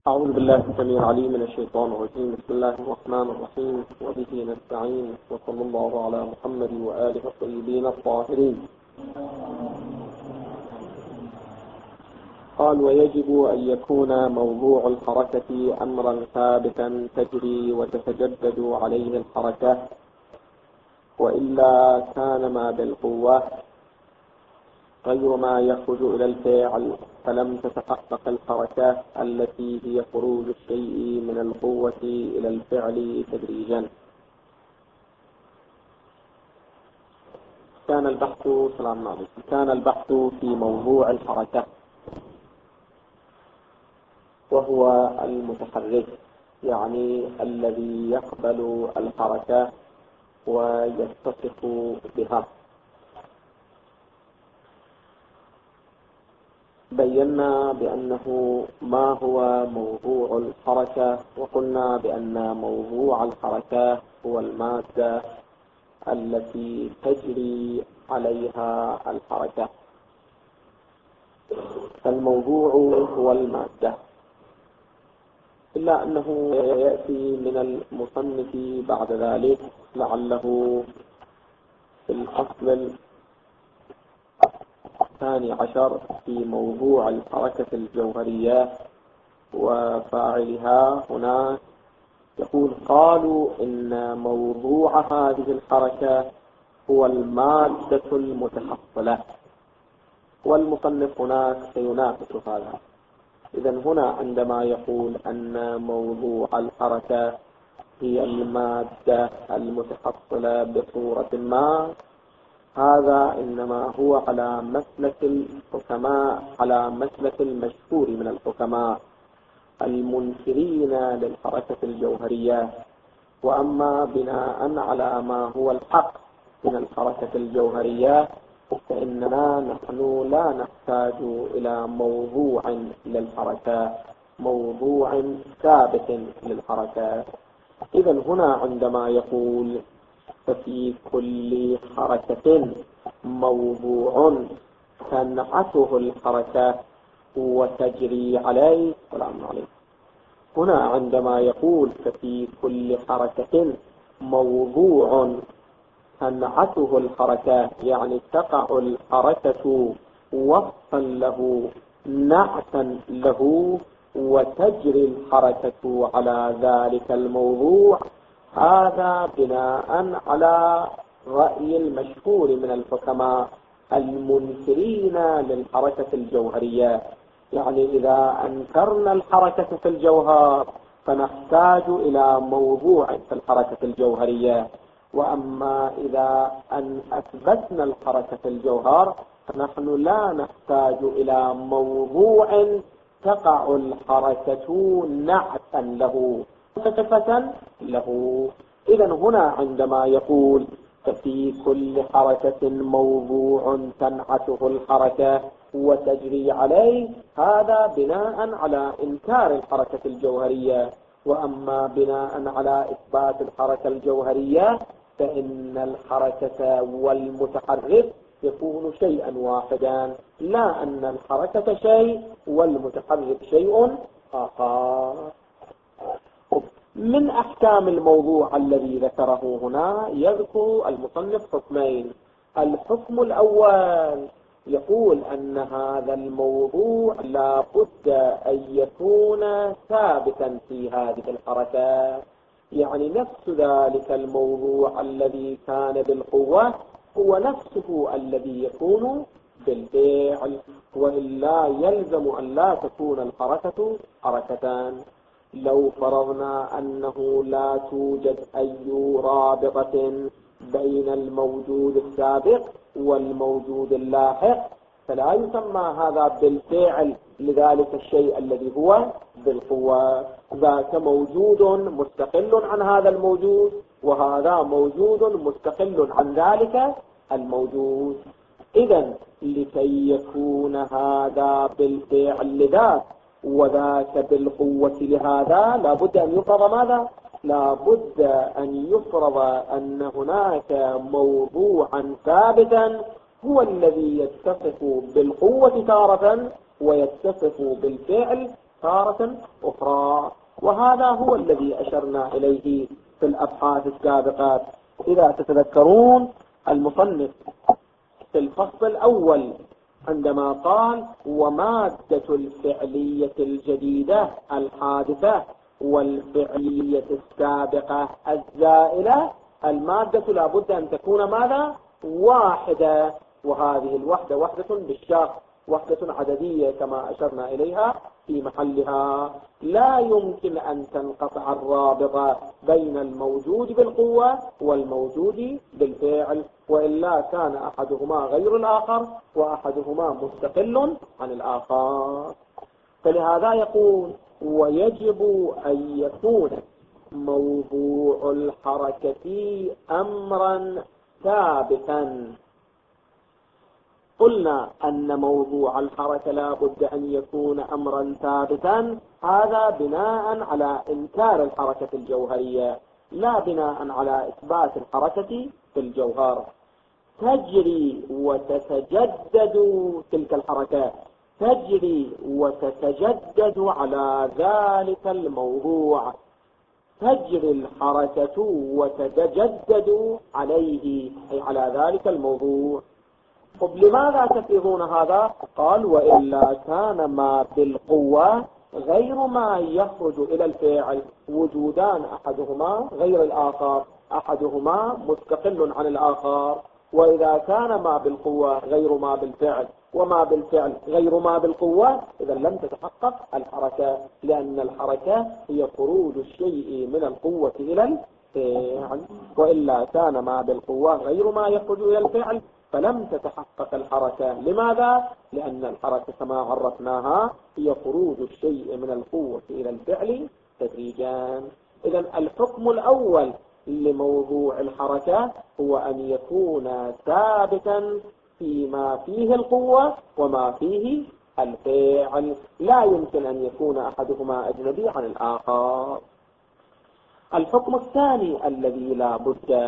أعوذ بالله السميع العليم من الشيطان الرجيم. بسم الله الرحمن الرحيم، وبه نستعين، وصلى الله على محمد وآله الطيبين الطاهرين. قال: ويجب أن يكون موضوع الحركة أمرا ثابتا تجري وتتجدد عليه الحركة، وإلا كان ما بالقوة غير ما يخرج إلى الفعل، فلم تتحقق الحركة التي هي خروج الشيء من القوة إلى الفعل تدريجا. كان البحث في موضوع الحركة، وهو المتحرك، يعني الذي يقبل الحركة ويتصف بها. بينا بأنه ما هو موضوع الحركة، وقلنا بأن موضوع الحركة هو المادة التي تجري عليها الحركة. فالموضوع هو المادة، إلا أنه يأتي من المصنف بعد ذلك لعله في الفصل الثاني عشر في موضوع الحركة الجوهرية وفاعلها هناك، يقول: قالوا إن موضوع هذه الحركة هو المادة المتحصلة، والمصنف هناك سيناقش هذا. إذن هنا عندما يقول أن موضوع الحركة هي المادة المتحصلة بصورة ما، هذا إنما هو على مسلك الحكماء، على مسلك المشهور من الحكماء المنكرين للحركة الجوهرية. وأما بناء على ما هو الحق من الحركة الجوهرية، فإننا نحن لا نحتاج إلى موضوع للحركة، موضوع ثابت للحركة. إذن هنا عندما يقول: ففي كل حركة موضوع تنعته الحركة وتجري عليه. هنا عندما يقول ففي كل حركة موضوع تنعته الحركة، يعني تقع الحركة وفقا له، نعتا له، وتجري الحركة على ذلك الموضوع. هذا بناء على رأي المشهور من الحكماء المنكرين للحركة الجوهرية. يعني إذا أنكرنا الحركة في الجوهر فنحتاج إلى موضوع في الحركة الجوهرية، وأما إذا أن أثبتنا الحركة في الجوهر فنحن لا نحتاج إلى موضوع تقع الحركة نعتا له، صفة له. إذن هنا عندما يقول ففي كل حركة موضوع تنعته الحركة وتجري عليه، هذا بناء على إنكار الحركة الجوهرية. وأما بناء على إثبات الحركة الجوهرية فإن الحركة والمتحرك يكون شيئا واحدا، لا أن الحركة شيء والمتحرك شيء آخر. من أحكام الموضوع الذي ذكره هنا يذكر المصنف حكمين. الحكم الأول يقول أن هذا الموضوع لا بد أن يكون ثابتا في هذه الحركة، يعني نفس ذلك الموضوع الذي كان بالقوة هو نفسه الذي يكون بالفعل، وإلا يلزم أن لا تكون الحركة حركتان. لو فرضنا أنه لا توجد أي رابطة بين الموجود السابق والموجود اللاحق فلا يسمى هذا بالفعل لذلك الشيء الذي هو بالقوة. ذاك موجود مستقل عن هذا الموجود، وهذا موجود مستقل عن ذلك الموجود. إذن لكي يكون هذا بالفعل لذاك وذاك بالقوة لهذا، لابد أن يفرض ماذا؟ لابد أن يفرض أن هناك موضوعا ثابتا هو الذي يتصف بالقوة تارة ويتصف بالفعل تارة أخرى. وهذا هو الذي أشرنا إليه في الأبحاث السابقة. إذا تتذكرون المصنف في الفصل الأول عندما قال ومادة الفعلية الجديدة الحادثة والفعلية السابقة الزائلة، المادة لابد أن تكون ماذا؟ واحدة، وهذه الوحدة وحدة بالشرط، وحدة عددية كما أشرنا إليها في محلها. لا يمكن أن تنقطع الرابطة بين الموجود بالقوة والموجود بالفعل، وإلا كان أحدهما غير الآخر وأحدهما مستقل عن الآخر. فلهذا يقول ويجب أن يكون موضوع الحركة أمرا ثابتا. قلنا أن موضوع الحركة لا بد أن يكون أمرا ثابتا، هذا بناء على إنكار الحركة الجوهرية، لا بناء على إثبات الحركة في الجوهر. تجري وتتجدد تلك الحركات، تجري وتتجدد على ذلك الموضوع، تجري الحركة وتتجدد عليه أي على ذلك الموضوع. طب لماذا تفرضون هذا؟ قال وإلا كان ما بالقوة غير ما يخرج إلى الفاعل، وجودان أحدهما غير الآخر، أحدهما مستقل عن الآخر. وإذا كان ما بالقوة غير ما بالفعل وما بالفعل غير ما بالقوة، إذا لم تتحقق الحركة، لأن الحركة هي خروج الشيء من القوة إلى الفعل. وإلا كان ما بالقوة غير ما يخرج إلى الفعل فلم تتحقق الحركة. لماذا؟ لأن الحركة كما عرفناها هي خروج الشيء من القوة إلى الفعل تدريجا. إذا الحكم الأول لموضوع الحركة هو أن يكون ثابتا فيما فيه القوة وما فيه الفعل، لا يمكن أن يكون أحدهما أجنبي عن الآخر. الحكم الثاني الذي لا بد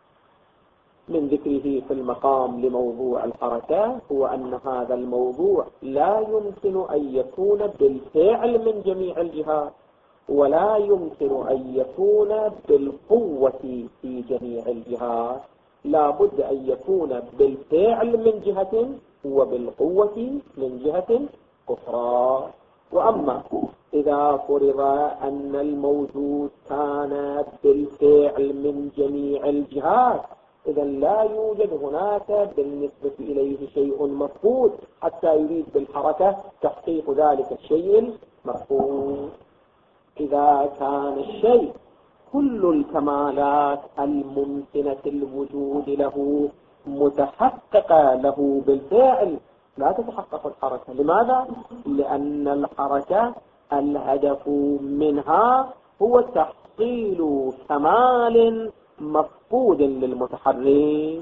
من ذكره في المقام لموضوع الحركة هو أن هذا الموضوع لا يمكن أن يكون بالفعل من جميع الجهات، ولا يمكن أن يكون بالقوة في جميع الجهات، لا بد أن يكون بالفعل من جهة وبالقوة من جهة أخرى. وأما إذا فرض أن الموجود كان بالفعل من جميع الجهات، إذا لا يوجد هناك بالنسبة إليه شيء مفقود حتى يريد بالحركة تحقيق ذلك الشيء المفقود. إذا كان الشيء كل الكمالات الممكنة الوجود له متحققة له بالفعل لا تتحقق الحركة. لماذا؟ لأن الحركة الهدف منها هو تحصيل كمال مفقود للمتحرك،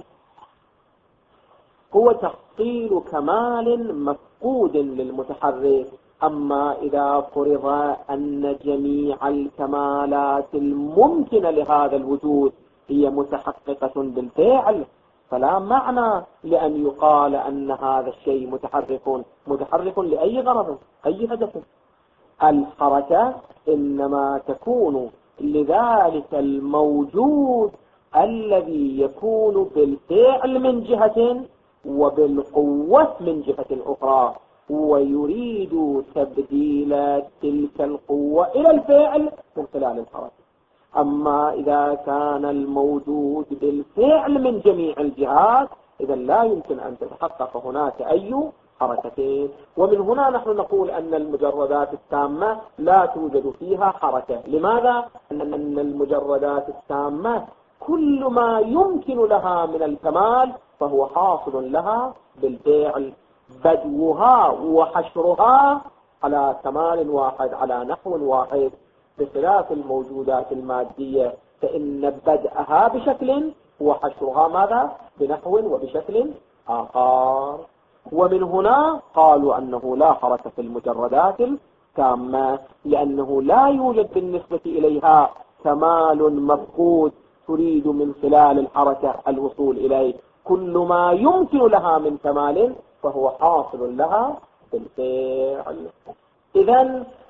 هو تحصيل كمال مفقود للمتحرك. أما إذا فرض أن جميع الكمالات الممكنة لهذا الوجود هي متحققة بالفعل، فلا معنى لأن يقال أن هذا الشيء متحرك لأي غرض أي هدف. الحركة إنما تكون لذلك الموجود الذي يكون بالفعل من جهة وبالقوة من جهة أخرى، ويريد تبديل تلك القوة إلى الفعل من خلال الحركة. أما إذا كان الموجود بالفعل من جميع الجهات، إذا لا يمكن أن تتحقق هناك أي حركتين. ومن هنا نحن نقول أن المجردات التامة لا توجد فيها حركة. لماذا؟ أن المجردات التامة كل ما يمكن لها من الكمال فهو حاصل لها بالفعل، بدوها وحشرها على كمال واحد على نحو واحد، بخلاف الموجودات المادية فإن بدأها بشكل وحشرها ماذا؟ بنحو وبشكل آخر. ومن هنا قالوا أنه لا حركة في المجردات التامة، لأنه لا يوجد بالنسبة إليها كمال مفقود تريد من خلال الحركة الوصول إليه. كل ما يمكن لها من كمال فهو حاصل لها بالفعل. إذن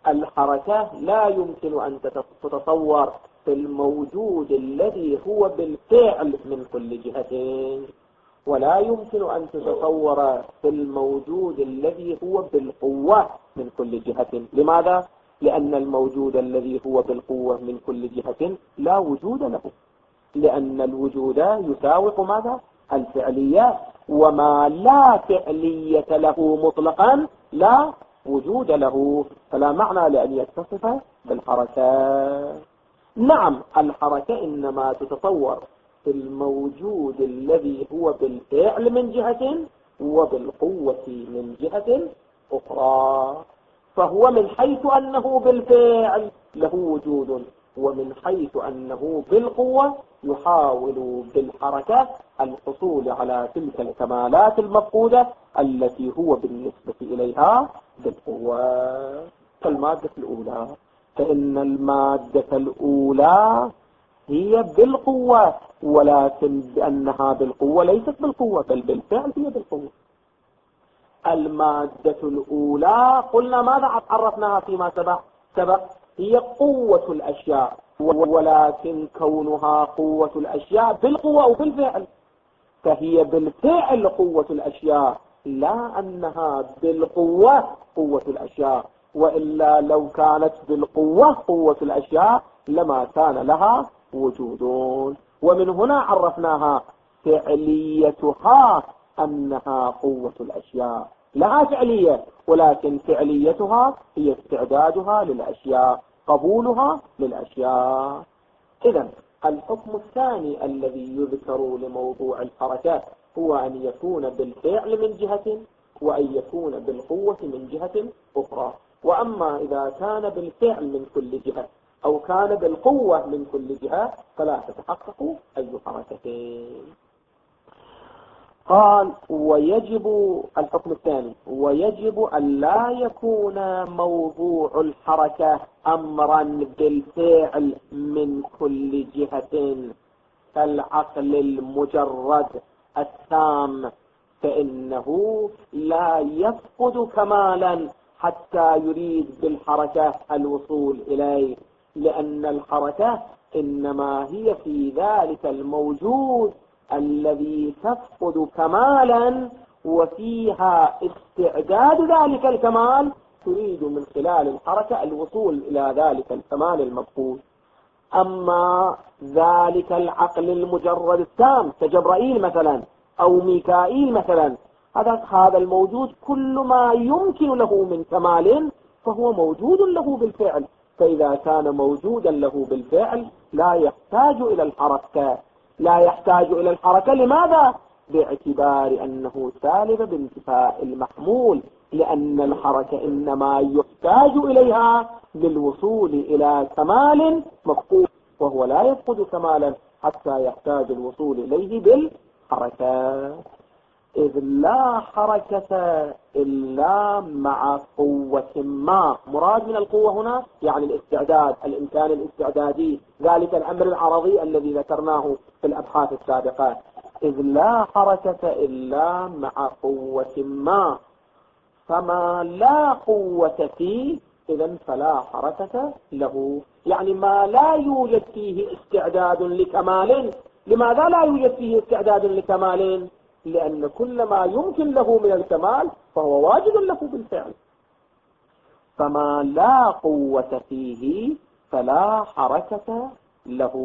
الحركة لا يمكن أن تتصور في الموجود الذي هو بالفعل من كل جهة، ولا يمكن أن تتصور في الموجود الذي هو بالقوة من كل جهة. لماذا؟ لأن الموجود الذي هو بالقوة من كل جهة لا وجود له، لأن الوجود يساوق ماذا؟ الفعلية، وما لا فعلية له مطلقا لا وجود له، فلا معنى لأن يتصف بالحركة. نعم، الحركة إنما تتصور في الموجود الذي هو بالفعل من جهة وبالقوة من جهة أخرى، فهو من حيث أنه بالفعل له وجود، ومن حيث أنه بالقوة يحاول بالحركة الحصول على تلك الكمالات المفقودة التي هو بالنسبة إليها بالقوة. كالمادة الأولى، فإن المادة الأولى هي بالقوة، ولكن بأنها بالقوة ليست بالقوة بل بالفعل هي بالقوة. المادة الأولى قلنا ماذا عرفناها فيما سبق؟ هي قوة الأشياء، ولكن كونها قوة الأشياء بالقوة أو بالفعل، فهي بالفعل قوة الأشياء، لا أنها بالقوة قوة الأشياء، وإلا لو كانت بالقوة قوة الأشياء لما كان لها وجودون. ومن هنا عرفناها فعليتها أنها قوة الأشياء، لها فعلية، ولكن فعليتها هي استعدادها للأشياء، قبولها للأشياء. إذن الحكم الثاني الذي يذكر لموضوع الحركات هو أن يكون بالفعل من جهة، وأن يكون بالقوة من جهة أخرى. وأما إذا كان بالفعل من كل جهة أو كان بالقوة من كل جهة فلا تتحقق أي حركتين. قال ويجب الحكم الثاني، ويجب أن لا يكون موضوع الحركة أمرا بالفعل من كل جهة كالعقل المجرد التام، فإنه لا يفقد كمالا حتى يريد بالحركة الوصول إليه، لأن الحركة إنما هي في ذلك الموجود الذي تفقد كمالا وفيها استعداد ذلك الكمال، تريد من خلال الحركة الوصول إلى ذلك الكمال المفقود. أما ذلك العقل المجرد التام كجبرائيل مثلا أو ميكائيل مثلا، هذا الموجود كل ما يمكن له من كمال فهو موجود له بالفعل، فإذا كان موجودا له بالفعل لا يحتاج إلى الحركة. لا يحتاج إلى الحركة لماذا؟ باعتبار أنه سالب بانتفاء المحمول، لأن الحركة إنما يحتاج إليها للوصول إلى كمال مفقود، وهو لا يفقد كمالا حتى يحتاج الوصول إليه بالحركة. إذ لا حركة إلا مع قوة ما. مراد من القوة هنا يعني الاستعداد، الإمكان الاستعدادي، ذلك الأمر العرضي الذي ذكرناه في الأبحاث السابقة. إذ لا حركة إلا مع قوة ما، فما لا قوة فيه إذن فلا حركة له، يعني ما لا يوجد فيه استعداد لكمال. لماذا لا يوجد فيه استعداد لكمال؟ لأن كل ما يمكن له من الكمال فهو واجب له بالفعل. فما لا قوة فيه فلا حركة له.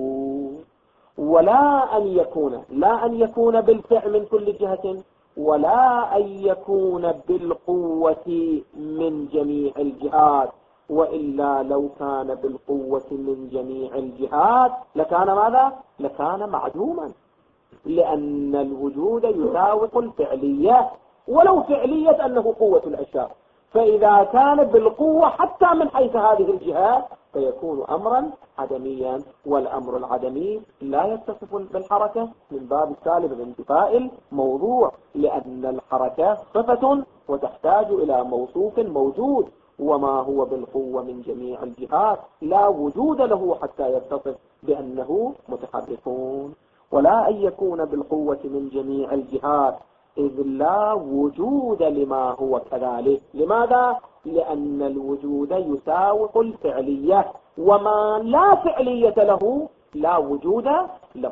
ولا أن يكون، لا أن يكون بالفعل من كل جهة، ولا أن يكون بالقوة من جميع الجهات، وإلا لو كان بالقوة من جميع الجهات لكان ماذا؟ لكان معدوما، لأن الوجود يساوق الفعلية، ولو فعلية أنه قوة الأشياء، فإذا كان بالقوة حتى من حيث هذه الجهات فيكون أمرا عدميا، والأمر العدمي لا يتصف بالحركة من باب السالب بانتفاء الموضوع، لأن الحركة صفة وتحتاج إلى موصوف موجود، وما هو بالقوة من جميع الجهات لا وجود له حتى يتصف بأنه متحركون. ولا أن يكون بالقوة من جميع الجهات إذ لا وجود لما هو كذلك. لماذا؟ لأن الوجود يساوق الفعلية، وما لا فعلية له لا وجود له.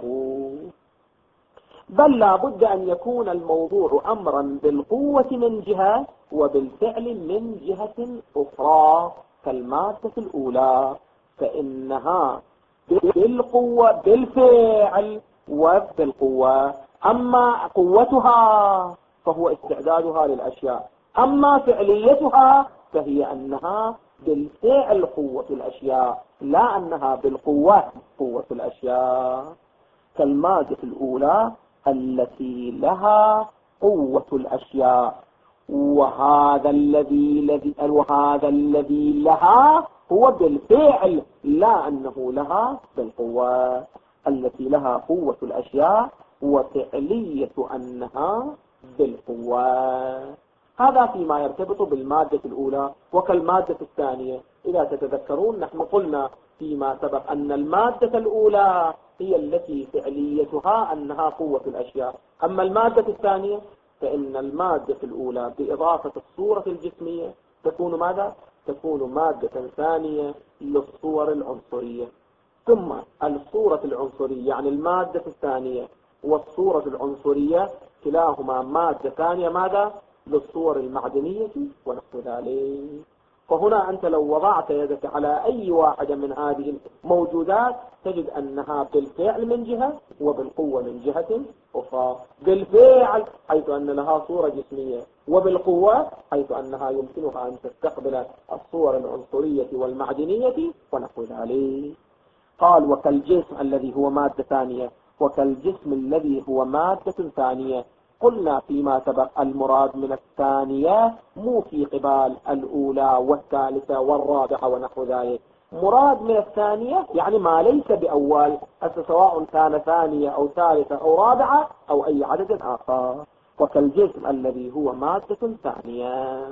بل لا بد أن يكون الموضوع أمرا بالقوة من جهة وبالفعل من جهة أخرى، كالمادة الأولى فإنها بالقوة بالفعل وبالقوة. أما قوتها فهو استعدادها للأشياء، أما فعليتها فهي أنها بالفعل قوة الأشياء، لا أنها بالقوة قوة الأشياء. كالمادة الأولى التي لها قوة الأشياء، وهذا الذي لها هو بالفعل، لا أنه لها بالقوة. التي لها قوة الأشياء وفعلية أنها بالقوة. هذا فيما يرتبط بالمادة الأولى. وكالمادة الثانية، إذا تتذكرون نحن قلنا فيما سبق أن المادة الأولى هي التي فعليتها أنها قوة الأشياء. أما المادة الثانية فإن المادة الأولى بإضافة الصورة الجسمية تكون ماذا؟ تكون مادة ثانية للصور العنصرية. ثم الصورة العنصرية يعني المادة الثانية والصورة العنصرية كلاهما مادة ثانية ماذا؟ للصور المعدنية ونحو ذلك. فهنا أنت لو وضعت يدك على أي واحدة من هذه الموجودات تجد أنها بالفعل من جهة وبالقوة من جهة أخرى. بالفعل حيث أن لها صورة جسمية، وبالقوة حيث أنها يمكنها أن تستقبل الصور العنصرية والمعدنية ونحو ذلك. قال وكالجسم الذي هو مادة ثانية وكالجسم الذي هو مادة ثانية. قلنا فيما سبق المراد من الثانية مو في قبال الأولى والثالثة والرابعة ونحو ذلك. مراد من الثانية يعني ما ليس بأول، سواء كان ثانية أو ثالثة أو رابعة أو أي عدد آخر. وكالجسم الذي هو مادة ثانية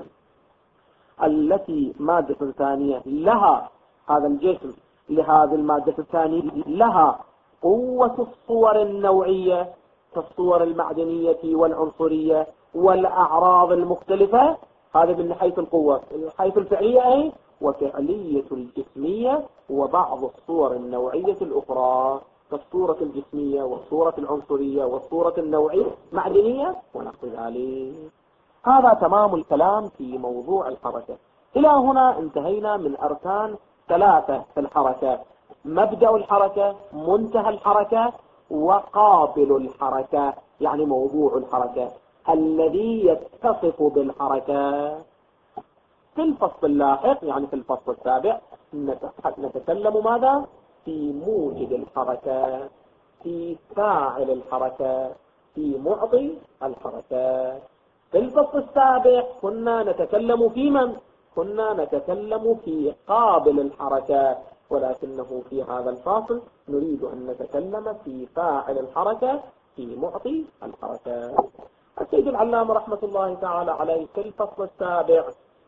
التي مادة ثانية لها هذا الجسم لهذه المادة الثانية لها قوة الصور النوعية كالصور المعدنية والعنصرية والأعراض المختلفة. هذا من حيث القوة. حيث الفعلية أي وفعلية الجسمية وبعض الصور النوعية الأخرى كالصورة الجسمية والصورة العنصرية والصورة النوعية معدنية ونحو ذلك. هذا تمام الكلام في موضوع الحركة. إلى هنا انتهينا من أركان ثلاثة في الحركة: مبدأ الحركة، منتهى الحركة، وقابل الحركة يعني موضوع الحركة الذي يتصف بالحركة. في الفصل اللاحق يعني في الفصل السابع نتكلم ماذا؟ في موجب الحركة، في فاعل الحركة، في معطي الحركة. في الفصل السابع كنا نتكلم في من؟ كنا نتكلم في قابل الحركة، ولكنه في هذا الفاصل نريد أن نتكلم في فاعل الحركة في معطي الحركة. السيد العلامة رحمة الله تعالى عليه في الفصل السابع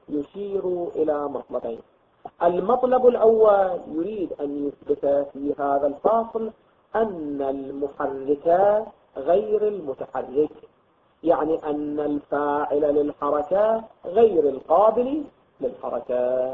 يشير إلى مطلبين. المطلب الأول يريد أن يثبت في هذا الفاصل أن المحرك غير المتحرك، يعني أن الفاعل للحركة غير القابل للحركة،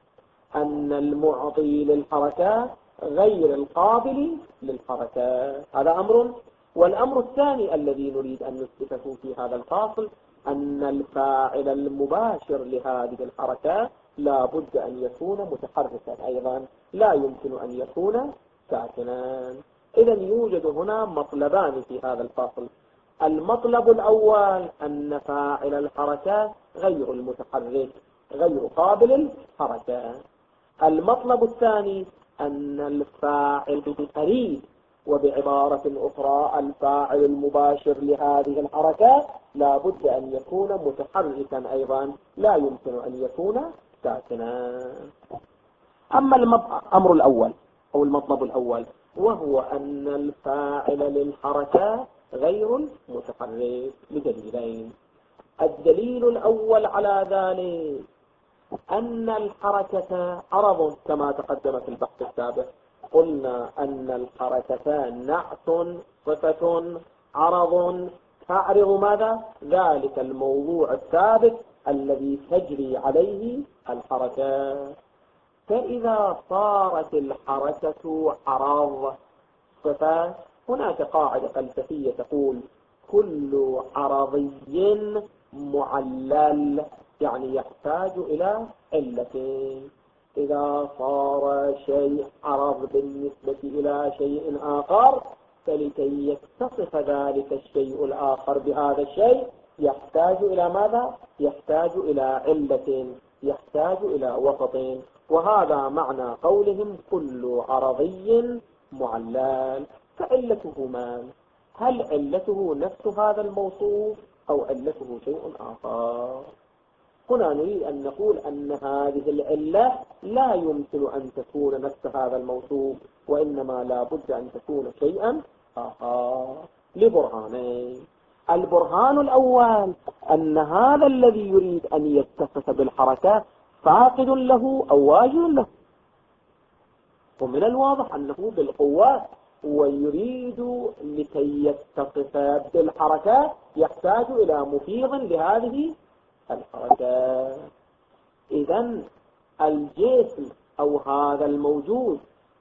أن المعطي للحركة غير القابل للحركة. هذا أمر. والأمر الثاني الذي نريد أن نثبته في هذا الفاصل أن الفاعل المباشر لهذه الحركة لا بد أن يكون متحركا أيضا، لا يمكن أن يكون ساكنا. إذا يوجد هنا مطلبان في هذا الفاصل. المطلب الأول أن فاعل الحركة غير المتحرك غير قابل الحركة. المطلب الثاني أن الفاعل قريب، وبعبارة أخرى الفاعل المباشر لهذه الحركة لا بد أن يكون متحركا أيضا، لا يمكن أن يكون ساكنا. أما الأمر الأول أو المطلب الأول وهو أن الفاعل للحركة غير متحرك لدليلين. الدليل الأول على ذلك أن الحركة عرض كما تقدم في البحث السابق. قلنا أن الحركة نعت صفة عرض فأعرض ماذا؟ ذلك الموضوع الثابت الذي تجري عليه الحركة. فإذا صارت الحركة عرض صفات، هناك قاعدة فلسفية تقول كل عرضي معلل، يعني يحتاج إلى علتين. إذا صار شيء عرض بالنسبة إلى شيء آخر، فلكي يتصف ذلك الشيء الآخر بهذا الشيء يحتاج إلى ماذا؟ يحتاج إلى علة، يحتاج إلى وسط. وهذا معنى قولهم كل عرضي معلل. فعلته من؟ هل علته نفس هذا الموصوف أو علته شيء آخر؟ هنا نريد أن نقول أن هذه العلة لا يمكن أن تكون نفس هذا الموصوف، وإنما لا بد أن تكون شيئا آخر لبرهانين. البرهان الأول أن هذا الذي يريد أن يتصف بالحركة فاقد له أو واجد له، ومن الواضح أنه بالقوة، ويريد لكي يتصف بالحركة يحتاج إلى مفيض لهذه الحركة. إذن الجسم أو هذا الموجود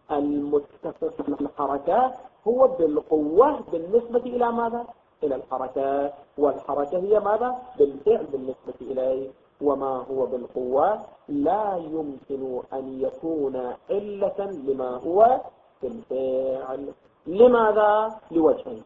المتصف بالحركة هو بالقوة بالنسبة إلى ماذا؟ إلى الحركة، والحركة هي ماذا؟ بالفعل بالنسبة إليه. وما هو بالقوة لا يمكن أن يكون علة لما هو بالفعل. لماذا؟ لوجهين.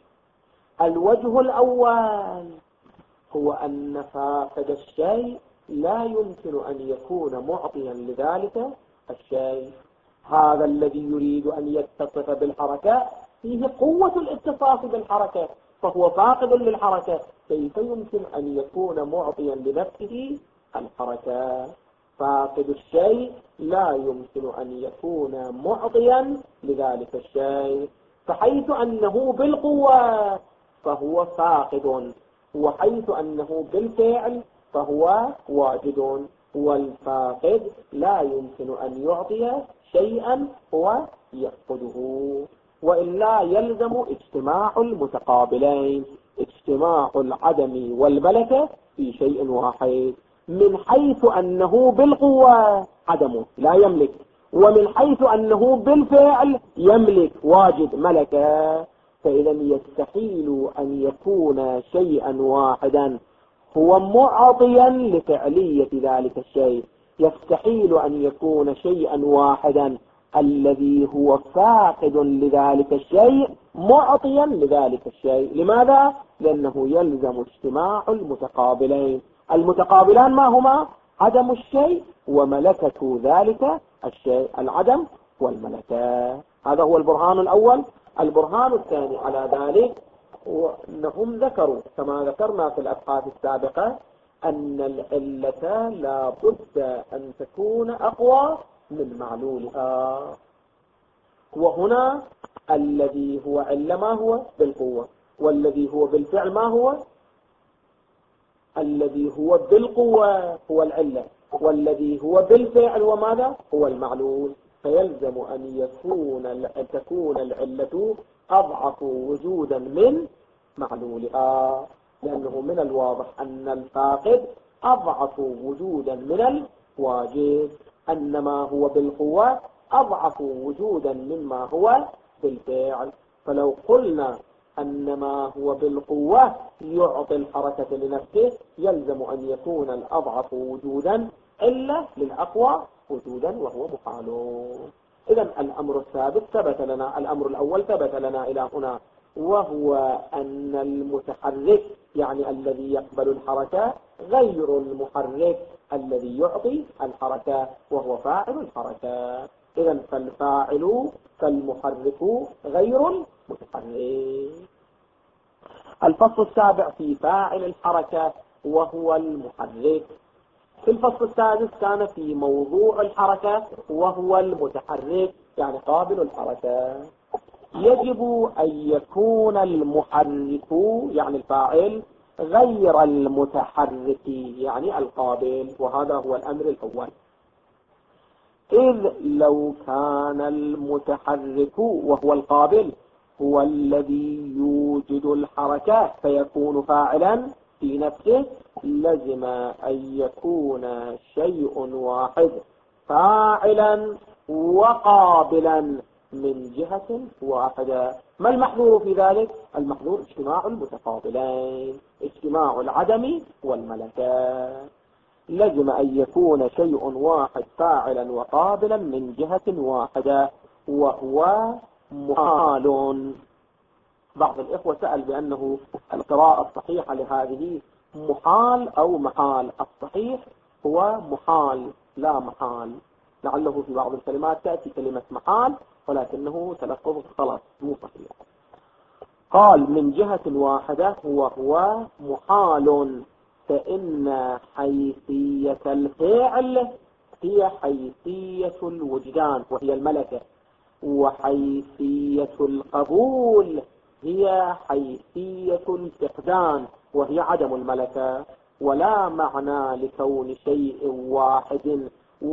الوجه الأول هو أن فاقد الشيء لا يمكن أن يكون معطيا لذلك الشيء. هذا الذي يريد أن يتصف بالحركة فيه قوة الاتصاف بالحركة، فهو فاقد للحركة، كيف يمكن أن يكون معطيا لنفسه الحركة؟ فاقد الشيء لا يمكن أن يكون معطيا لذلك الشيء، فحيث أنه بالقوة فهو فاقد، وحيث أنه بالفعل فهو واجد. والفاقد لا يمكن أن يعطي شيئا هو يفقده، وإلا يلزم اجتماع المتقابلين، اجتماع العدم والملكة في شيء واحد. من حيث أنه بالقوة عدمه لا يملك، ومن حيث أنه بالفعل يملك واجد ملكة، فإذا يستحيل أن يكون شيئا واحدا هو معطيا لفعلية ذلك الشيء. يستحيل أن يكون شيئا واحدا الذي هو فاقد لذلك الشيء معطيا لذلك الشيء. لماذا؟ لأنه يلزم اجتماع المتقابلين. المتقابلان ما هما؟ عدم الشيء وملكة ذلك الشيء، العدم والملكة. هذا هو البرهان الأول. البرهان الثاني على ذلك وأنهم ذكروا كما ذكرنا في الأبحاث السابقة أن العلة لا بد أن تكون أقوى من معلولها. وهنا الذي هو علة ما هو؟ بالقوة. والذي هو بالفعل ما هو؟ الذي هو بالقوة هو العلة، والذي هو بالفعل وماذا؟ هو المعلول. فيلزم أن تكون العلة أضعف وجودا من معلولها، لأنه من الواضح أن الفاقد أضعف وجودا من الواجد، أنما هو بالقوة أضعف وجودا مما هو بالفعل. فلو قلنا أن ما هو بالقوة يعطي الحركة لنفسه، يلزم أن يكون الأضعف وجودا إلا للأقوى وجودا وهو محال. إذن الأمر الثابت ثبت لنا، الأمر الأول ثبت لنا إلى هنا، وهو أن المتحرك يعني الذي يقبل الحركة غير المحرك الذي يعطي الحركة وهو فاعل الحركة. إذن فالفاعل فالمحرك غير المتحرك. الفصل السابع في فاعل الحركة وهو المحرك. في الفصل السادس كان في موضوع الحركة وهو المتحرك يعني قابل الحركة. يجب أن يكون المحرك يعني الفاعل غير المتحرك يعني القابل، وهذا هو الأمر الأول. إذ لو كان المتحرك وهو القابل هو الذي يوجد الحركة فيكون فاعلا في نفسه، لزم أن يكون شيء واحد فاعلا وقابلا من جهة واحدة. ما المحظور في ذلك؟ المحظور اجتماع المتقابلين، اجتماع العدم والملكة. لزم أن يكون شيء واحد فاعلا وقابلا من جهة واحدة، وهو محال. بعض الإخوة سأل بأنه القراءة الصحيحة لهذه محال أو محال. الصحيح هو محال لا محال، لعله في بعض الكلمات تأتي كلمة محال ولكنه تلفظ غلط مو صحيح. قال من جهة واحدة وهو محال، فإن حيثية الفعل هي حيثية الوجدان وهي الملكة، وحيثية القبول هي حيثية الفقدان وهي عدم الملكة. ولا معنى لكون شيء واحد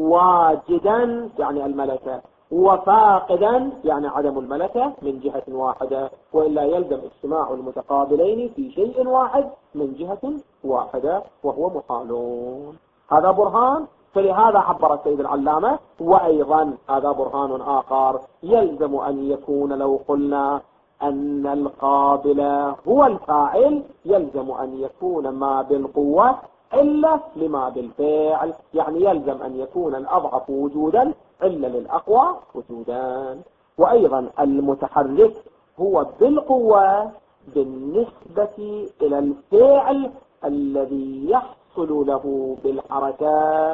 واجدا يعني الملكة وفاقدا يعني عدم الملكة من جهة واحدة، وإلا يلزم اجتماع المتقابلين في شيء واحد من جهة واحدة وهو محالون. هذا برهان، فلهذا عبر السيد العلامة. وأيضا هذا برهان آخر، يلزم أن يكون لو قلنا أن القابل هو الفاعل يلزم أن يكون ما بالقوة إلا لما بالفعل، يعني يلزم أن يكون الأضعف وجودا إلا للأقوى وجودا. وأيضا المتحرك هو بالقوة بالنسبة إلى الفعل الذي يحصل له بالحركة،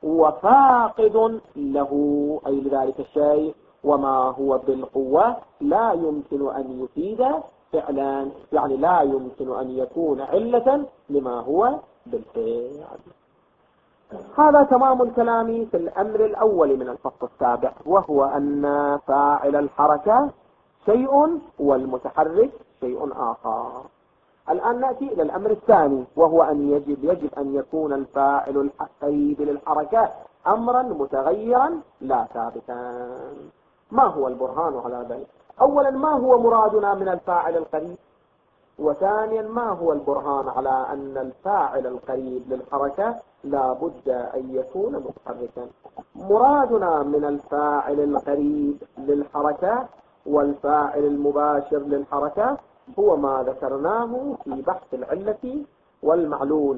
وفاقد له أي لذلك الشيء، وما هو بالقوة لا يمكن أن يفيد فعلا، يعني لا يمكن أن يكون علة لما هو بالفعل. هذا تمام الكلام في الأمر الأول من الفصل السابع، وهو أن فاعل الحركة شيء والمتحرك شيء آخر. الآن نأتي إلى الأمر الثاني، وهو أن يجب أن يكون الفاعل القريب للحركة أمرا متغيرا لا ثابتا. ما هو البرهان على ذلك؟ أولا ما هو مرادنا من الفاعل القريب؟ وثانيا ما هو البرهان على أن الفاعل القريب للحركة لا بد أن يكون متحركا؟ مرادنا من الفاعل القريب للحركة والفاعل المباشر للحركة هو ما ذكرناه في بحث العلة والمعلول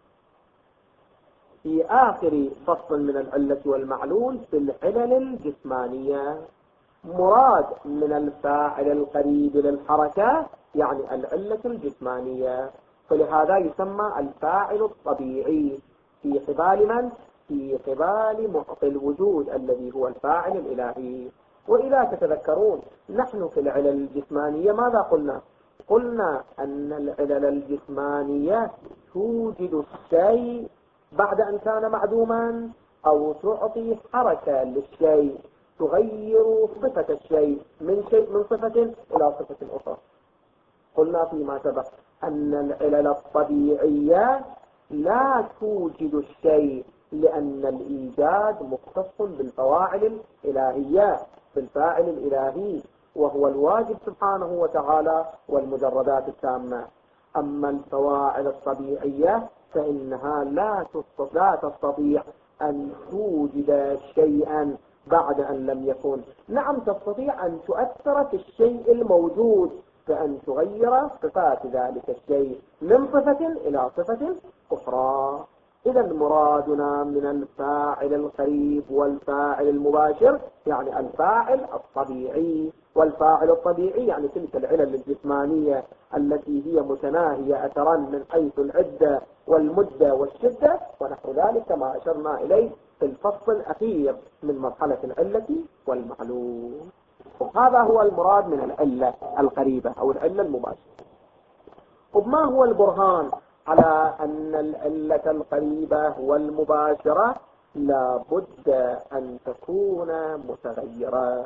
في آخر فصل من العلة والمعلول في العلل الجسمانية. مراد من الفاعل القريب للحركة يعني العلة الجسمانية، فلهذا يسمى الفاعل الطبيعي في قبال من؟ في قبال معطي الوجود الذي هو الفاعل الإلهي. وإذا تتذكرون نحن في العلل الجسمانية ماذا قلنا؟ قلنا أن العلل الجسمانية توجد الشيء بعد أن كان معدوما، أو تعطي حركة للشيء تغير صفة الشيء من صفة إلى صفة أخرى. قلنا فيما سبق أن العلل الطبيعية لا توجد الشيء لأن الإيجاد مختص بالفواعل الإلهية، بالفاعل الإلهي وهو الواجب سبحانه وتعالى والمجردات التامة. أما الفواعل الطبيعية فإنها لا تستطيع أن توجد شيئا بعد أن لم يكن. نعم تستطيع أن تؤثر في الشيء الموجود فأن تغير صفات ذلك الشيء من صفة إلى صفة أخرى. إذا مرادنا من الفاعل القريب والفاعل المباشر يعني الفاعل الطبيعي، والفاعل الطبيعي يعني تلك العلل الجسمانية التي هي متناهية أثرا من حيث العدة والمدة والشدة ونحو ذلك كما أشرنا إليه في الفصل الأخير من مرحلة العلة والمعلول. هذا هو المراد من العلة القريبة أو العلة المباشرة. وما هو البرهان على أن العلة القريبة والمباشرة لا بد أن تكون متغيرة؟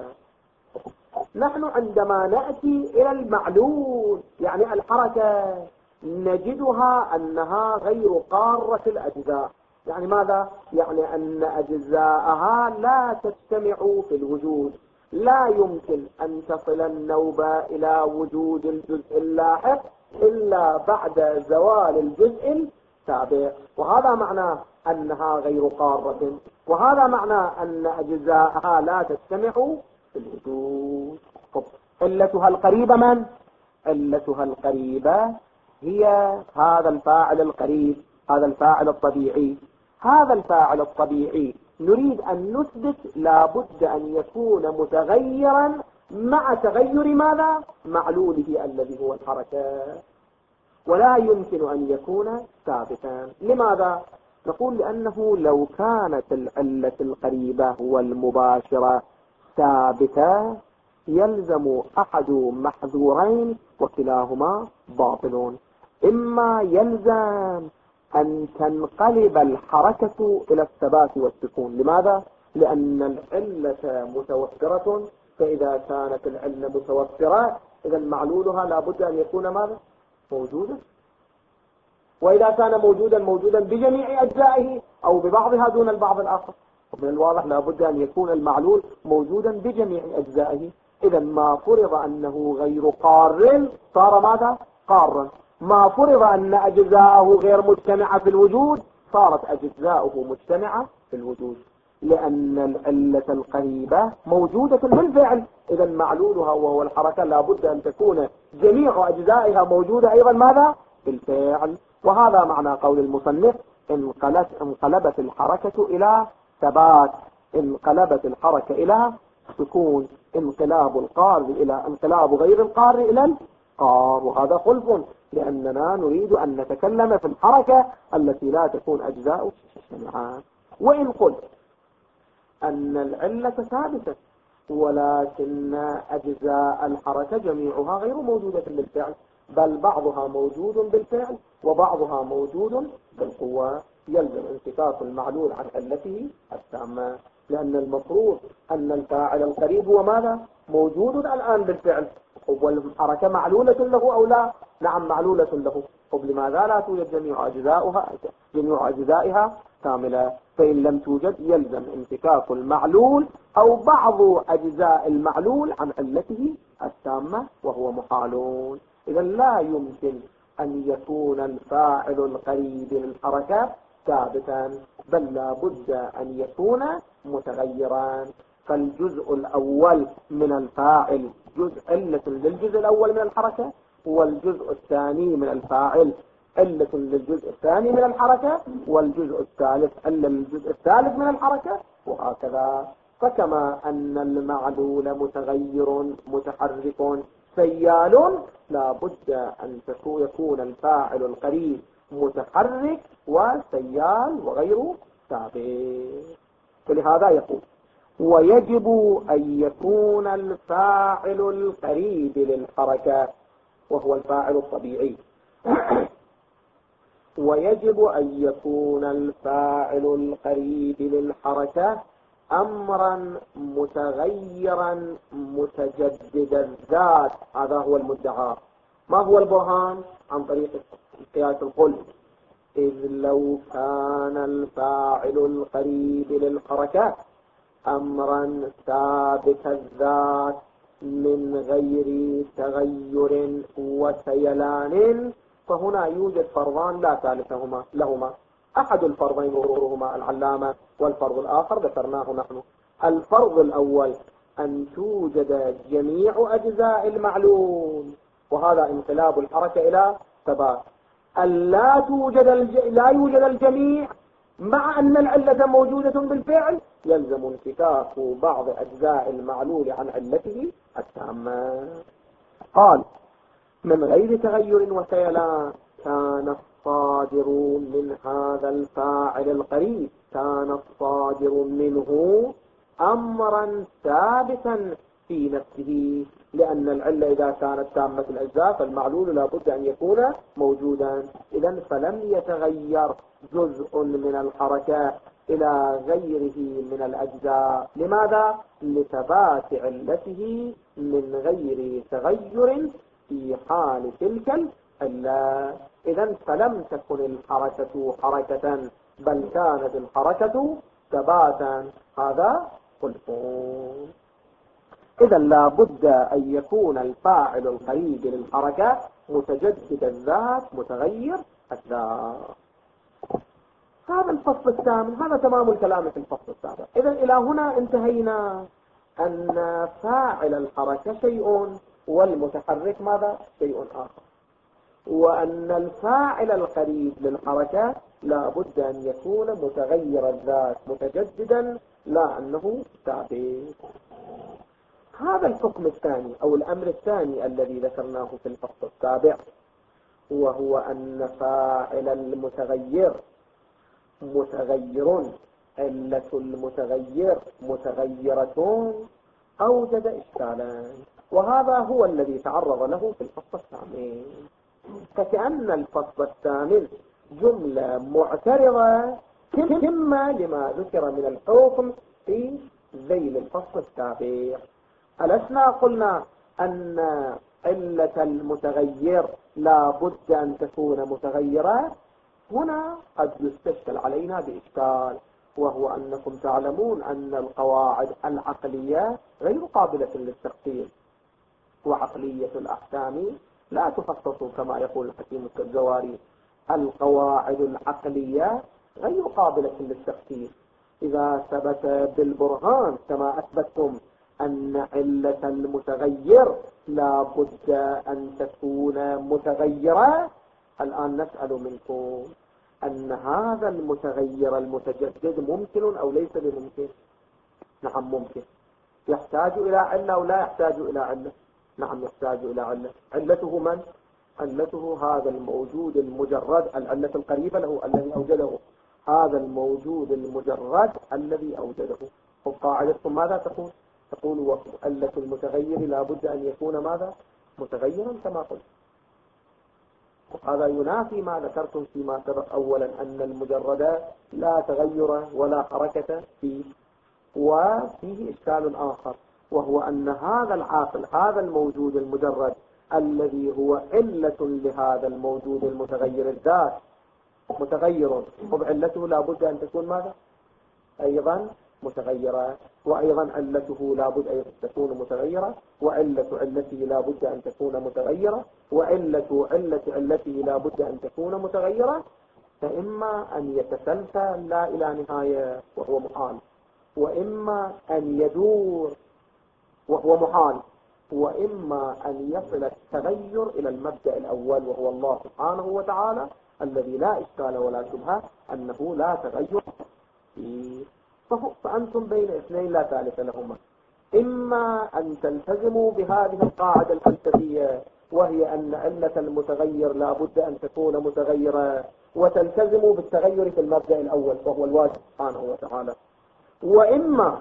نحن عندما نأتي إلى المعلول يعني الحركة نجدها أنها غير قارة الأجزاء. يعني ماذا؟ يعني أن أجزاءها لا تجتمع في الوجود، لا يمكن أن تصل النوبة إلى وجود الجزء اللاحق إلا بعد زوال الجزء السابق، وهذا معناه أنها غير قارة، وهذا معناه أن أجزاءها لا تجتمع في الوجود. علتها القريبة من؟ علتها القريبة هي هذا الفاعل القريب، هذا الفاعل الطبيعي. هذا الفاعل الطبيعي نريد أن نثبت لابد أن يكون متغيرا مع تغير ماذا؟ معلوله الذي هو الحركة، ولا يمكن أن يكون ثابتا. لماذا؟ نقول لأنه لو كانت العلة القريبة والمباشرة ثابتة يلزم أحد محذورين وكلاهما باطل. إما يلزم أن تنقلب الحركة إلى الثبات والسكون. لماذا؟ لأن العلة متوفرة، فإذا كانت العلة متوفرة إذا معلولها لابد أن يكون ماذا؟ موجودا. وإذا كان موجودا بجميع أجزائه أو ببعضها دون البعض الآخر، ومن الواضح لابد أن يكون المعلول موجودا بجميع أجزائه. إذا ما فرض أنه غير قار صار ماذا؟ قارا. ما فرض أن أجزاءه غير مجتمعة في الوجود صارت أجزاؤه مجتمعة في الوجود، لأن العلة القريبة موجودة بالفعل. إذا معلولها وهو الحركة لابد أن تكون جميع أجزائها موجودة أيضا ماذا؟ بالفعل. وهذا معنى قول المصنف انقلبت الحركة إلى ثبات، انقلبت الحركة إلى سكون، انقلاب القار إلى انقلاب غير القار إلى القار. وهذا خلف، لأننا نريد أن نتكلم في الحركة التي لا تكون أجزاء جميعا. وإن قلت أن العلة ثابتة ولكن أجزاء الحركة جميعها غير موجودة بالفعل، بل بعضها موجود بالفعل وبعضها موجود بالقوة، يلزم انتفاق المعلول عن علته التامة، لأن المفروض أن الفاعل القريب هو ماذا؟ موجود الآن بالفعل، والحركة معلولة له أو لا؟ نعم معلولة له. طب لماذا لا توجد جميع أجزائها كاملة؟ فإن لم توجد يلزم انتفاق المعلول أو بعض أجزاء المعلول عن علته التامة، وهو محال. إذا لا يمكن أن يكون الفاعل القريب للحركة ثابتا، بل لا بد أن يكون متغيرا. فالجزء الأول من الفاعل جزء علة للجزء الأول من الحركة، والجزء الثاني من الفاعل علة للجزء الثاني من الحركة، والجزء الثالث علة للجزء الثالث من الحركة، وهكذا. فكما أن المعلول متغير متحرك سيال، لا بد أن يكون الفاعل القريب متحرك وسيال وغير ثابت. فلهذا يقول ويجب أن يكون الفاعل القريب للحركة وهو الفاعل الطبيعي ويجب أن يكون الفاعل القريب للحركة أمرا متغيرا متجدد الذات. هذا هو المدعى. ما هو البرهان؟ عن طريق قياس القلب. إذ لو كان الفاعل القريب للحركة أمرا ثابت الذات من غير تغير وسيلان، فهنا يوجد فرضان لا ثالث لهما. أحد الفرضين ظهورهما العلامة، والفرض الآخر ذكرناه نحن. الفرض الأول أن توجد جميع أجزاء المعلول، وهذا انقلاب الحركة إلى ثبات. لا يوجد الجميع مع أن العلة موجودة بالفعل، يلزم انتفاخ بعض أجزاء المعلول عن علته التامة. قال من غير تغير وسيلان كان الصادر من هذا الفاعل القريب، كان الصادر منه أمرا ثابتا في نفسه، لأن العلة إذا كانت تامة الأجزاء فالمعلول لا بد أن يكون موجودا. إذن فلم يتغير جزء من الحركة إلى غيره من الأجزاء. لماذا؟ لثبات علته من غير تغير في حال تلك العلة. إذن فلم تكن الحركة حركة بل كانت الحركة ثباتا. هذا خلف. إذا لا بد أن يكون الفاعل القريب للحركة متجدد الذات متغير الذات. هذا الفصل الثامن، هذا تمام الكلام في الفصل السابع. إذا إلى هنا انتهينا أن فاعل الحركة شيء والمتحرك ماذا؟ شيء آخر، وأن الفاعل القريب للحركة لا بد أن يكون متغير الذات متجددا لا أنه ثابت. هذا الحكم الثاني أو الأمر الثاني الذي ذكرناه في الفصل السابع، وهو أن فاعل المتغير متغير، علة المتغير متغيرة، أوجد إشكالا، وهذا هو الذي تعرض له في الفصل الثامن. فكأن الفصل الثامن جملة معترضة كما لما ذكر من الحكم في ذيل الفصل السابع. ألسنا قلنا أن علة المتغير لا بد أن تكون متغيرة؟ هنا قد يستشكل علينا بإشكال، وهو أنكم تعلمون أن القواعد العقلية غير قابلة للتفصيل، وعقلية الأحكام لا تخصص كما يقول الحكيم الزواري. القواعد العقلية غير قابلة للتفصيل. إذا ثبت بالبرهان كما أثبتتم أن علة المتغير لا بد أن تكون متغيرة، الآن نسأل منكم أن هذا المتغير المتجدد ممكن أو ليس بممكن؟ نعم ممكن. يحتاج إلى علة أو لا يحتاج إلى علة؟ نعم يحتاج إلى علة. علته من؟ علته هذا الموجود المجرد، العلة القريبة له الذي أوجده، هذا الموجود المجرد الذي أوجده. وقاعدتكم ماذا تقول؟ تقول علة المتغير لا بد أن يكون ماذا؟ متغيرا كما قلت. هذا ينافي ما ذكرتم فيما سبق أولا أن المجرد لا تغير ولا حركة فيه. وفيه إشكال آخر، وهو أن هذا العاقل، هذا الموجود المجرد الذي هو علة لهذا الموجود المتغير الذات متغير، وبعلته لا بد أن تكون ماذا؟ أيضا متغيرة، وأيضا علته لا بد أن تكون متغيرة، وعلة علته لا بد أن تكون متغيرة، وعلة علته لا بد أن تكون متغيرة. فإما أن يتسلسل لا إلى نهاية وهو محال، وإما أن يدور وهو محال، وإما أن يصل التغير إلى المبدأ الأول وهو الله سبحانه وتعالى الذي لا إشكال ولا شبهة أنه لا تغير فيه. فأنتم بين اثنين لا ثالث لهما، إما أن تلتزموا بهذه القاعدة الفلسفية وهي أن علة المتغير لا بد أن تكون متغيرة، وتلتزموا بالتغير في المبدأ الأول وهو الواجب سبحانه وتعالى، وإما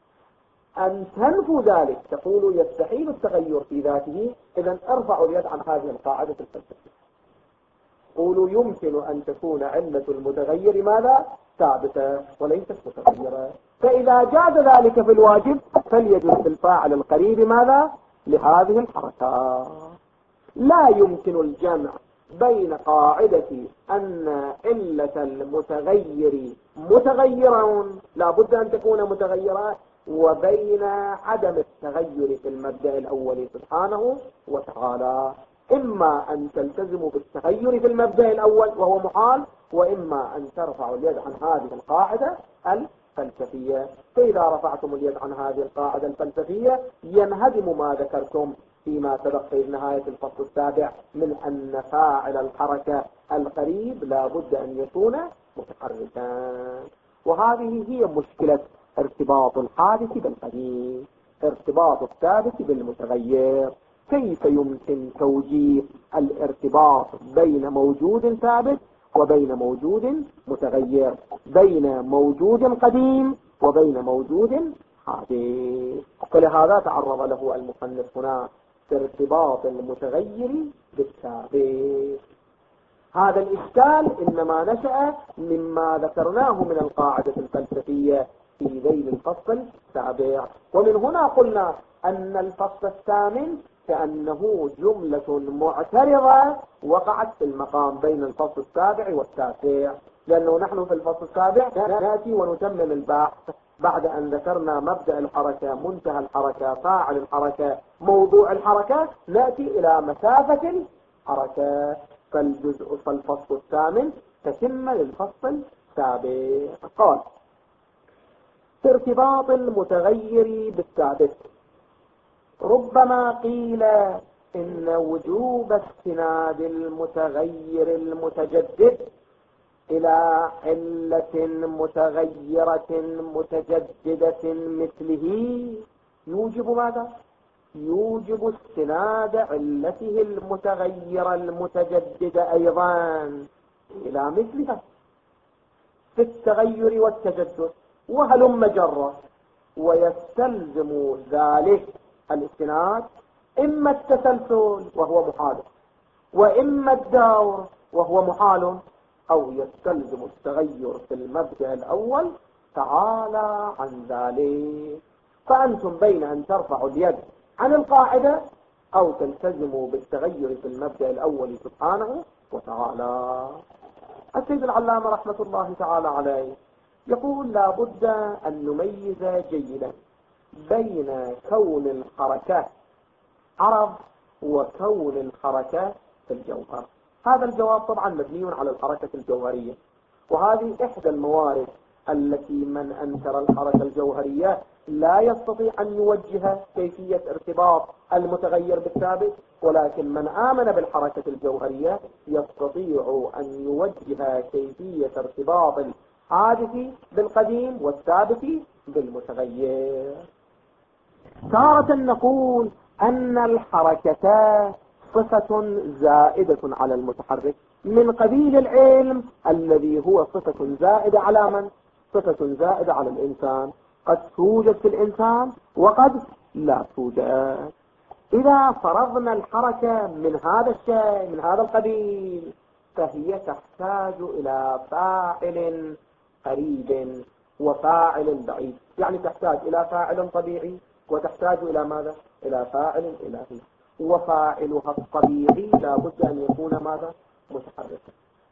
أن تنفوا ذلك تقولوا يستحيل التغير في ذاته، إذن ارفعوا اليد عن هذه القاعدة الفلسفية. قولوا يمكن أن تكون علة المتغير ماذا؟ ثابتة وليست متغيرة. فإذا جاز ذلك في الواجب فليجوز في الفاعل القريب ماذا؟ لهذه الحركات. لا يمكن الجمع بين قاعدة أن علة المتغير متغيرة لا بد أن تكون متغيرة، وبين عدم التغير في المبدأ الأول سبحانه وتعالى. إما أن تلتزموا بالتغير في المبدأ الأول وهو محال، وإما أن ترفعوا اليد عن هذه القاعدة الفلسفية. فإذا رفعتم اليد عن هذه القاعدة الفلسفية ينهدم ما ذكرتم فيما سبق في نهاية الفصل السابع من أن فاعل الحركة القريب لا بد أن يكون متحركا. وهذه هي مشكلة ارتباط الحادث بالقديم، ارتباط الثابت بالمتغير. كيف يمكن توجيه الارتباط بين موجود ثابت وبين موجود متغير، بين موجود قديم وبين موجود حادث؟ فلهذا تعرض له المصنف هنا في ارتباط المتغير بالثابت. هذا الإشكال إنما نشأ مما ذكرناه من القاعدة الفلسفية في ذيل الفصل السابع. ومن هنا قلنا أن الفصل الثامن كأنه جملة معترضة وقعت في المقام بين الفصل السابع والتاسع، لأنه نحن في الفصل السابع نأتي ونتمم البحث بعد أن ذكرنا مبدأ الحركة، منتهى الحركة، فاعل الحركة، موضوع الحركة، نأتي إلى مسافة الحركة. فالفصل الثامن تتم للفصل السابق. قال: في ارتباط المتغير بالثابت، ربما قيل إن وجوب استناد المتغير المتجدد إلى علة متغيرة متجددة مثله يوجب ماذا؟ يوجب استناد علته المتغيرة المتجددة أيضا إلى مثلها في التغير والتجدد، وهلم جرة. ويستلزم ذلك الاستناد إما التسلسل وهو محال، وإما الدور وهو محال، أو يستلزم التغير في المبدأ الأول تعالى عن ذلك. فأنتم بين أن ترفعوا اليد عن القاعدة أو تلتزموا بالتغير في المبدأ الأول سبحانه وتعالى. السيد العلامة رحمة الله تعالى عليه يقول: لا بد أن نميز جيدا بين كون الحركة عرض وكون الحركة في الجوهر. هذا الجواب طبعا مبني على الحركة الجوهرية، وهذه إحدى الموارد التي من أنكر الحركة الجوهرية لا يستطيع أن يوجه كيفية ارتباط المتغير بالثابت، ولكن من آمن بالحركة الجوهرية يستطيع أن يوجه كيفية ارتباط الحادث بالقديم والثابت بالمتغير. تارة نقول أن الحركة صفة زائدة على المتحرك من قبيل العلم الذي هو صفة زائدة على من؟ صفة زائدة على الإنسان، قد توجد في الإنسان وقد لا توجد. إذا فرضنا الحركة من هذا الشيء من هذا القبيل فهي تحتاج إلى فاعل قريب وفاعل بعيد، يعني تحتاج إلى فاعل طبيعي وتحتاج إلى ماذا؟ إلى فاعل إلهي، وفاعلها الطبيعي لا بد أن يكون ماذا؟ متحركا.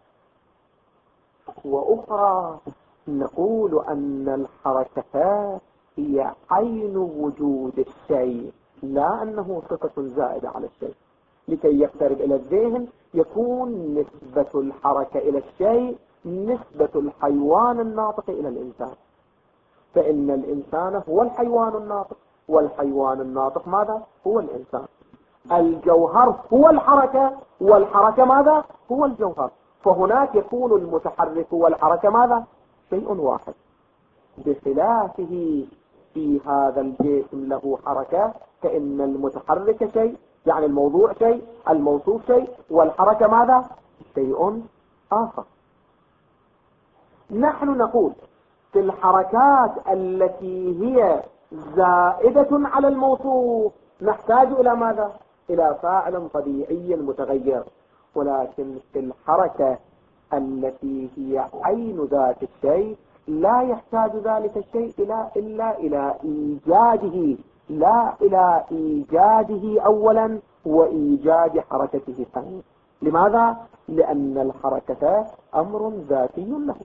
وأخرى نقول أن الحركة هي عين وجود الشيء، لا أنه صفة زائدة على الشيء. لكي يقترب إلى الذهن يكون نسبة الحركة إلى الشيء نسبة الحيوان الناطق إلى الإنسان، فإن الإنسان هو الحيوان الناطق، والحيوان الناطق ماذا؟ هو الإنسان. الجوهر هو الحركة، والحركة ماذا؟ هو الجوهر. فهناك يكون المتحرك والحركة ماذا؟ شيء واحد، بخلافه في هذا الجسم له حركة، فإن المتحرك شيء، يعني الموضوع شيء، الموصوف شيء، والحركة ماذا؟ شيء آخر. نحن نقول في الحركات التي هي زائدة على الموصوف نحتاج إلى ماذا؟ إلى فاعل طبيعي متغير، ولكن في الحركة التي هي عين ذات الشيء لا يحتاج ذلك الشيء إلا إلى إيجاده، لا إلى إيجاده أولا وإيجاد حركته ثانيا. لماذا؟ لأن الحركة أمر ذاتي له.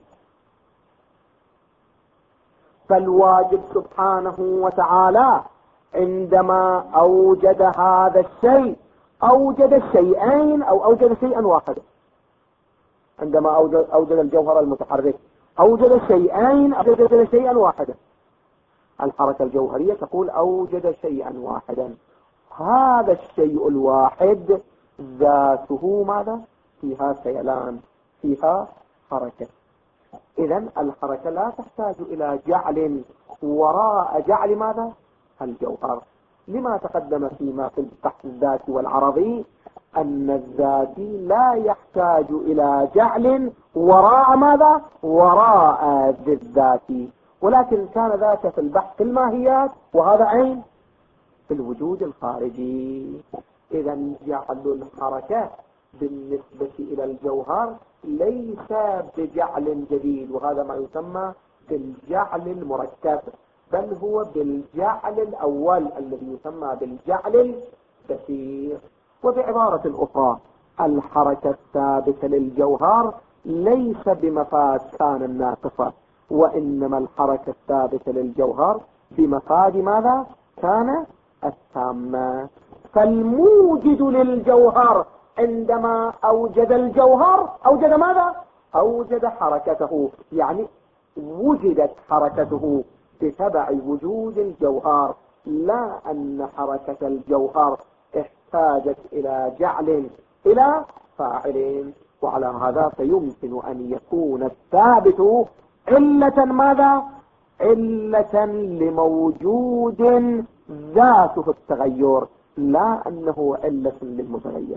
فالواجب سبحانه وتعالى عندما أوجد هذا الشيء أوجد الشيئين أو أوجد شيئا واحدا. عندما أوجد الجوهر المتحرك أوجد الشيئين أوجد شيئا واحدا. الحركة الجوهرية تقول أوجد شيئا واحدا. هذا الشيء الواحد ذاته ماذا؟ فيها سيلان، فيها حركة. إذن الحركة لا تحتاج إلى جعل وراء جعل ماذا؟ الجوهر. لما تقدم فيما في البحث الذاتي والعرضي أن الذاتي لا يحتاج إلى جعل وراء ماذا؟ وراء الذاتي، ولكن كان ذاك في البحث في الماهيات، وهذا عين في الوجود الخارجي. إذن جعل الحركة بالنسبة إلى الجوهر ليس بجعل جديد، وهذا ما يسمى بالجعل المركب، بل هو بالجعل الأول الذي يسمى بالجعل الكثير. وبعبارة أخرى الحركة الثابتة للجوهر ليس بمفاد كان الناقصة، وإنما الحركة الثابتة للجوهر بمفاد ماذا؟ كان التامة. فالموجد للجوهر عندما أوجد الجوهر أوجد ماذا؟ أوجد حركته، يعني وجدت حركته بتبع وجود الجوهر، لا أن حركة الجوهر احتاجت إلى جعل إلى فاعل. وعلى هذا فيمكن أن يكون الثابت علة ماذا؟ علة لموجود ذاته التغير، لا أنه علة للمتغير.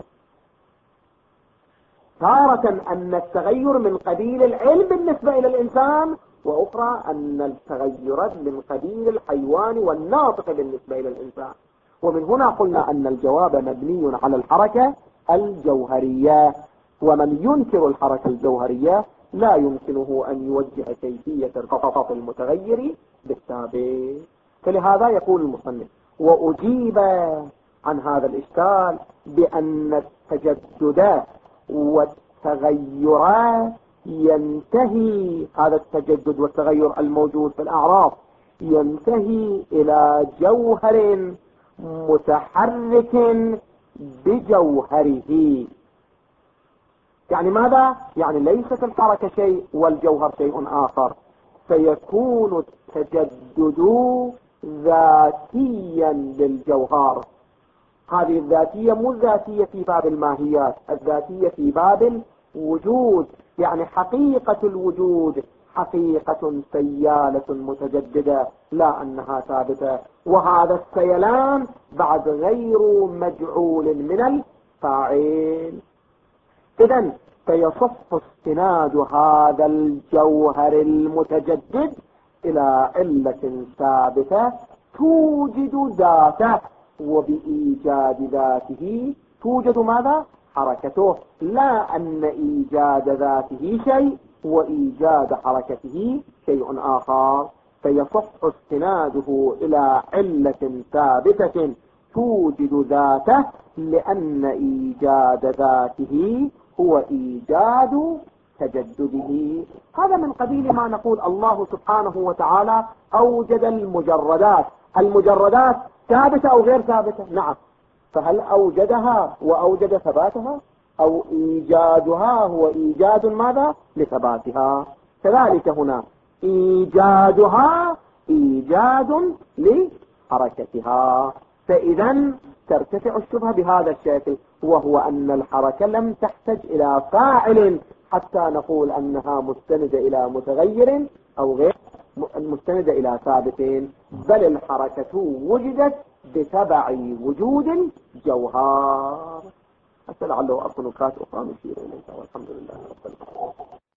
تارة أن التغير من قبيل العلم بالنسبة إلى الإنسان، وأخرى أن التغيرات من قبيل الحيوان والناطق بالنسبة إلى الإنسان. ومن هنا قلنا أن الجواب مبني على الحركة الجوهرية، ومن ينكر الحركة الجوهرية لا يمكنه أن يوجه كيفية ارتباط المتغير بالثابت. فلهذا يقول المصنف: وأجيب عن هذا الإشكال بأن التجدد والتغيرات ينتهي، هذا التجدد والتغير الموجود في الأعراف ينتهي إلى جوهر متحرك بجوهره. يعني ماذا؟ يعني ليست الحركة شيء والجوهر شيء آخر، فيكون التجدد ذاتيا للجوهر. هذه الذاتية مو الذاتية في باب الماهيات، الذاتية في باب الوجود، يعني حقيقة الوجود حقيقة سيالة متجددة، لا أنها ثابتة. وهذا السيلان بعد غير مجعول من الفاعل. إذن فيصف استناد هذا الجوهر المتجدد إلى علة ثابتة توجد ذاته، وبإيجاد ذاته توجد ماذا؟ حركته، لا أن إيجاد ذاته شيء وإيجاد حركته شيء آخر. فيصح استناده إلى علة ثابتة توجد ذاته، لأن إيجاد ذاته هو إيجاد تجدده. هذا من قبيل ما نقول الله سبحانه وتعالى أوجد المجردات. المجردات ثابتة أو غير ثابتة؟ نعم. فهل أوجدها وأوجد ثباتها، أو إيجادها هو إيجاد ماذا؟ لثباتها. كذلك هنا إيجادها إيجاد لحركتها. فإذا ترتفع الشبهة بهذا الشكل، وهو أن الحركة لم تحتاج إلى فاعل حتى نقول أنها مستندة إلى متغير أو غير مستندة إلى ثابت، بل الحركة وجدت بتبع وجود الجوهر. حتى لعله أكون نكات أخرى نشير إليها، والحمد لله رب العالمين.